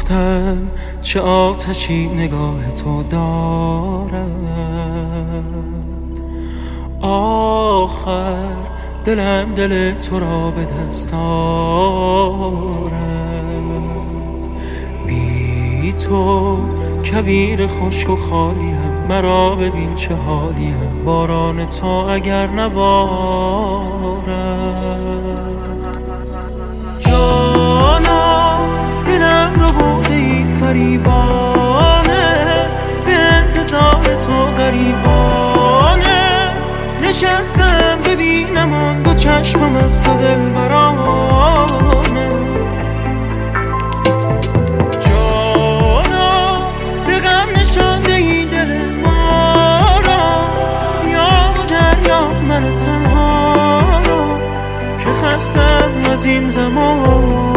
گفتم چه آتشی نگاه تو دارد، آخر دلم دل تو را به دست آرد. بی تو کویر خشک و خالیم، مرا ببین چه حالیم، باران تو اگر نبارد. جانا دلم رو بردی فریبانه، به انتظار تو غریبانه نشستم ببینم آن دو چشمم از تو دلبرانه. جانا به غم نشانده ای دل ما را، یا و دریا من تنها را که خستم از این زمان.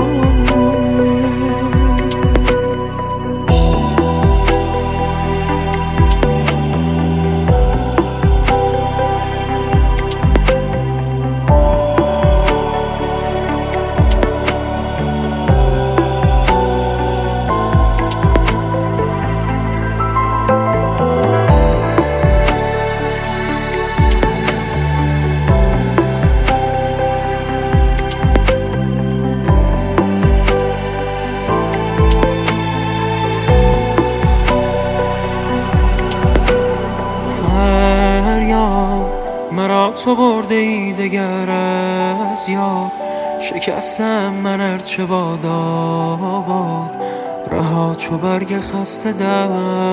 مرا تو برده ای دگر از یاد، شکستم من ارچه باد آباد، رها چو برگ خسته در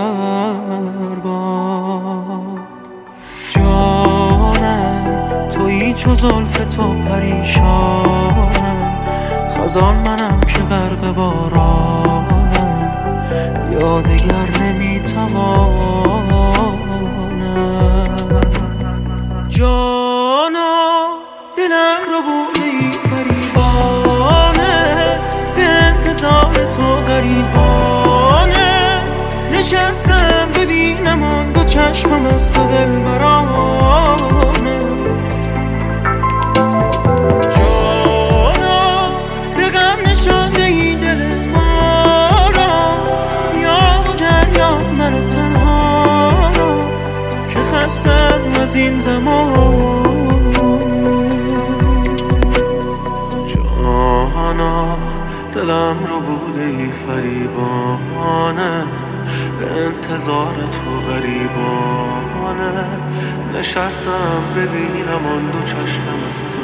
باد. جانم تویی چو زلف تو پریشانم، خزان منم که غرق بارانم، یا دگر نمیتوانم. جانا دلم رو بردی فریبانه، به انتظار تو غریبانه نشستم ببینم آن دو چشمم از تو دلبرانه. جانا به غم نشانده ای دل ما را، یا و دریا من تنها را که خستم از این زمان. جانا دلم رو بوده ای فریبانه، به انتظار تو غریبانه نشستم ببینم آن دو چشمم از